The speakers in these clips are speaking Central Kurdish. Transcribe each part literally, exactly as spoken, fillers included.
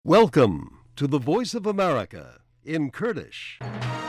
Welcome to the Voice of America in Kurdish.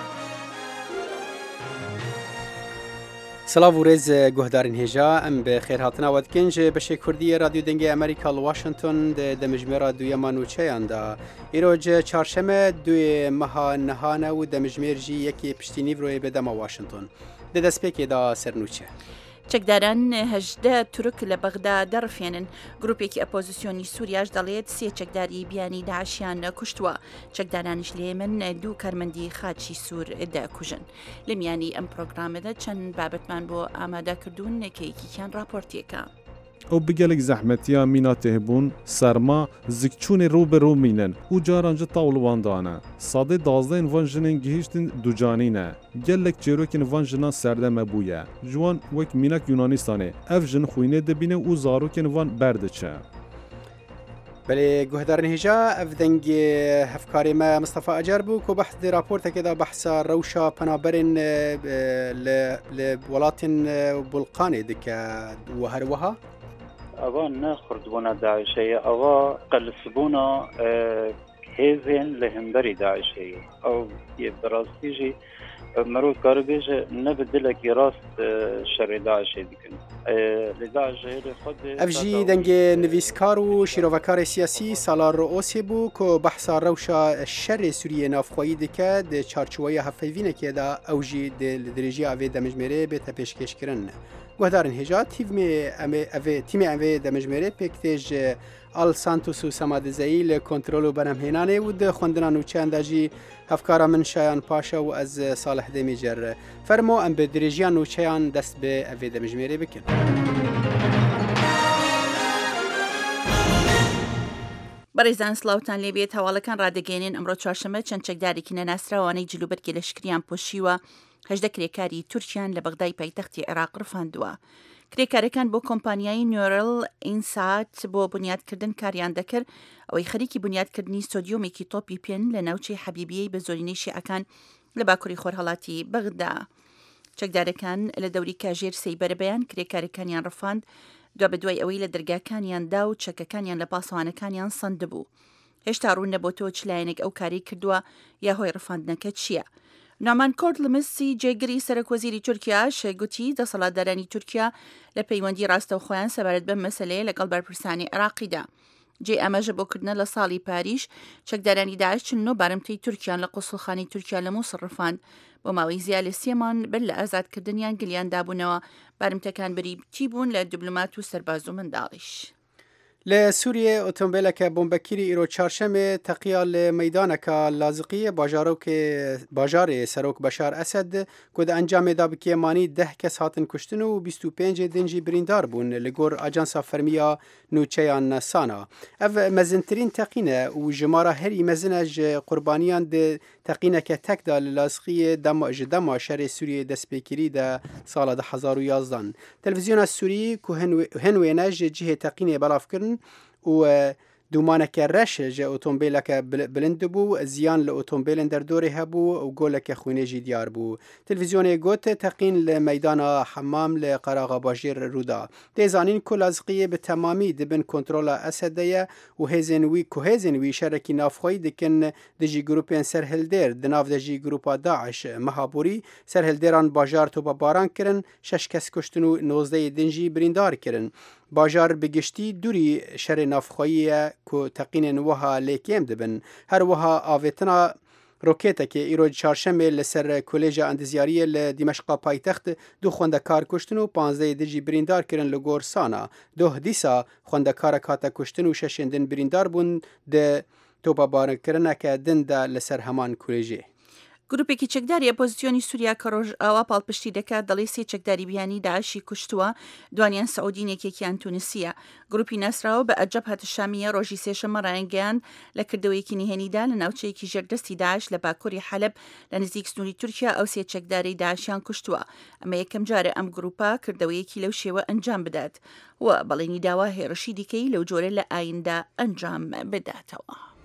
سلااو و ڕێز گوهدارین هێژا ئەم بە خێرهاتناوە دکەنج بەشێ کوردی رادیو دەنگی ئەمریکا لە واشنگتن دەمژمێرە دوویەمان و چەیاندا ئیرۆج چارشەمە دوێ مەها نەهانە و دەمژمێرژی یەکی پشتینی ڤڕۆی بەدەمە واشنگتن دەدەستپێکێدا سەرنووچە. چەکداران هەژدە تورک لە بەغدا دەڕفێنن. گروپێکی ئەپۆزیسیۆنی سووریاش دەڵێت سێ چەکداری بیانی داعشیان کوشتووە. چەکدارانیش لە یێمن دوو کارمەندی خاچی سوور دەکوژن. لە میانی ئەم پرۆگرامەدا چەند بابەتمان بۆ ئامادەکردوون نەکەیەکیان راپۆرتێکە. ئەو بگەلێک زەحمەتیە میناتێ هەبوون سەرما زیکچوونی ڕووبەڕوو مینن و جارانجە تاوڵواندانە سادێ دازدەین ڤان ژنên gihîştin ducanîne gelek çêrokên van jinan serdeme bûye ji wan wek mînak Yunanistanê ev jin xwînê dibîne û zarokên van berdiçe. بەێ گوهدارن هێژا ئەف دەنگی هەفکارێمە مستەفا ئەجار بوو کۆ بەحثی راپۆرتێکێدا بەحسا ڕەوشە پەنابەرین لە وڵاتین بولقانێ دکە و هەروەها ئەوە نەخوردبوونە داعشەیە ئەوە قەلسبوونە هێزێن لە هەمبەری داعشەیە ئەو بەڕاستیژی مرۆڤ کارە بێژە نەبە دلێکی ڕاست شەڕێ داعشێ دیکەن ئەفژی دەنگێ نویسکار و شیرۆڤەکاری سیاسی ساڵار ڕۆئۆسێ بوو کۆ بەحسا ڕەوشە شەڕێ سووریە نافخۆیی دکە دە چارچووەیە هەفەیڤینەکێدا ئەوژی لە درێژی ئاوێ دەمەژمێرێ بێتە پێشکەشکردن. گوهدارن هێژا تیمێ ئەوێ دەمەژمێرێ پێکتێژ ئال سانتوس و سەمادزایی لە کۆنتترۆل و بەرهەمهێنانێ و دە خوێندنان و چیانداژی هەفکارە من شایان پاشە و ئەز ساڵح دەمیجەر فەرمۆ ئەم بە درێژیان و چیان دەست بێ ئەوێ دەمەژمێرێ بکەن. بەڕێزان سلااوتان لێبێت هەواڵەکان ڕادەگەێنن ئەمڕۆ چوارشەمە چەند چەکدارێکی نەناسراوانەی جلوبەرگی لەشکریان پۆشیوە هەژدە کرێکاری تورکیان لە بەغدای پایتەختی عێراق ڕفاندووە. کرێکارەکان بۆ کۆمپانیای نیۆرل ئینسات بۆ بنیادکردن کاریان دەکرد ئەوەی خەریکی بنیادکردنی سۆدیۆمێکی تۆپی پێن لە ناوچەی حەبیبیەی بە زۆرینەی شیعەکان لە باکووری خۆرهەڵاتی بەغدا. چەکدارەکان لە دەوری کاژێر سەیبەربەیان کرێکارەکانیان ڕفاند دوا بەدوای ئەوەی لە دەرگاکانیاندا و چەکەکانیان لە پاسەوانەکانیان سند بوو. هێشتا ڕوون نەبۆتەوە چ لایەنێک ئەو کاری کردووە یا هۆی ڕفاندنەکە چییە؟ نامان کۆردلمسی جێگری سەرۆکوەزیری تورکیاش گوتی دەسەڵاتدارانی تورکیا لە پەیوەندی ڕاستەوخۆیان سەبارەت بەم مەسەلەیە لەگەڵ بەرپرسانی عێراقیدا. جێ ئەمەژە بۆکردنە لە ساڵی پاریش چەکدارانی داعش چنۆ بارمتەی تورکیان لە قوسڵخانی تورکیا لە مووسڵ ڕفاند بۆ ماوەی زیاد لە سێمان بەر لە ئازادکردنیان گلیان دابوونەوە بارمتەکان بریتی بوون لە دیبلۆمات و سەرباز و منداڵیش. لە سووریێ ئۆتۆمبیلەکە بۆمبەکیری ئیرۆ چارشەمێ تەقییا لە مەیدانەکە لازقیە باژارێ سەرۆک بەشار ئەسەد کۆدە ئەنجامێدا بکێمانی دە کەس هاتن کوشتن و بیست و پێنج دنجی بریندار بوون لە گۆر ئاجانسا فەرمیە نوچەیان سانا. ئەv مەزنترین تەقینە و ژمارە هەری مەزنەژ قوربانیان تەقینەکە تەکدا لە لازقیە دەماژ دەما شەرێ سووریە دەستپێکیری دە ساڵە دە هەزار و یازدە. تەلڤیزیۆنە سووری کو هەنوێنەژ جهێ تەقینێ بەڵافکردن و دومانەکە ڕەشە ژە ئۆتۆمبیلەکە بلند بوو زیان لە ئۆتۆمبیلن دەردۆری هەبوو و گۆلەکە خوێنێژی دیار بوو. تلڤیزیۆنێ گوتە تەقین لە مەیدانە حەمام لە قەراغا باژێر ڕوودا. دەیزانین کو لازقیە بە تەمامی دبن کۆنتترۆلە ئەسەدەیە و هێزن وی کوهێزن وی شەرەکی نافخۆی دکن دژی گروپێن سەرهلدێر دناو دەژی گروپا داعش مەهابووری سەرهلدێران باژار تۆ بە باران کردن شەش کەس کوشتن و نۆزدەی دنجی بریندار کردن. باژار بگشتی دووری شەرێ نافخۆییە کۆ تەقینێن وەها لێکێم دەبن هەروەها ئاوێتنا ڕۆکێتەکە ئیرۆج چارشەمێ لەسەر کۆلێژە ئەندزیاریە لە دیمەشقا پایتەخت دوو خوێندەکار کوشتن و پانزدەی دژی بریندارکردن لە گۆرسانە دۆه دیسا خوێندەکارە کاتە کوشتن و شەشێندن بریندار بوون دە تۆپەبارانکردنەکە دندا لەسەر هەمان کۆلێژێ. گروپێکی چەکداری ئەپۆزیسیۆنی سووریا کە ڕۆژ ئاوا پاڵپشتی دەکات دەڵێ سێ چەکداری بیانی داعشی کوشتووە دوانیان سەعودینێکێکیان تونسیە. گروپی ناسراوە بە ئەجەب هاتشامیە ڕۆژی سێشەمە ڕایەنگەیان لە کردەوەیەکی نهێنیدا لە ناوچەیەکی ژێردەستی داعش لە باکووری حەلب لە نزیک سنووری تورکیا ئەو سێ چەکداری داعشیان کوشتووە. ئەمە یەکەم جارە ئەم گروپا کردەوەیەکی لەو شێوە ئەنجام بدات و بەڵێنی داوا هێرشی دیکەی لەو جۆرە لە ئایندا ئەنجام بداتەوە.